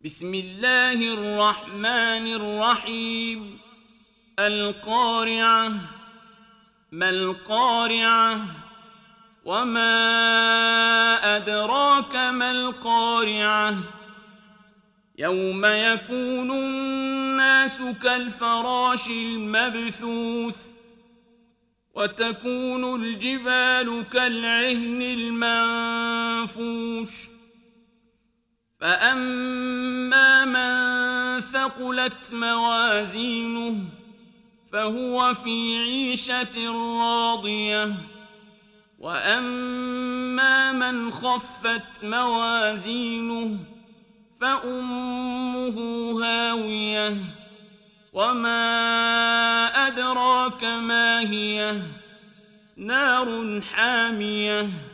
بسم الله الرحمن الرحيم القارعة ما القارعة وما أدراك ما القارعة يوم يكون الناس كالفراش المبثوث وتكون الجبال كالعهن المنفوش فأما من ثقلت موازينه فهو في عيشة راضية وأما من خفت موازينه فأمه هاوية وما أدراك ما هي نار حامية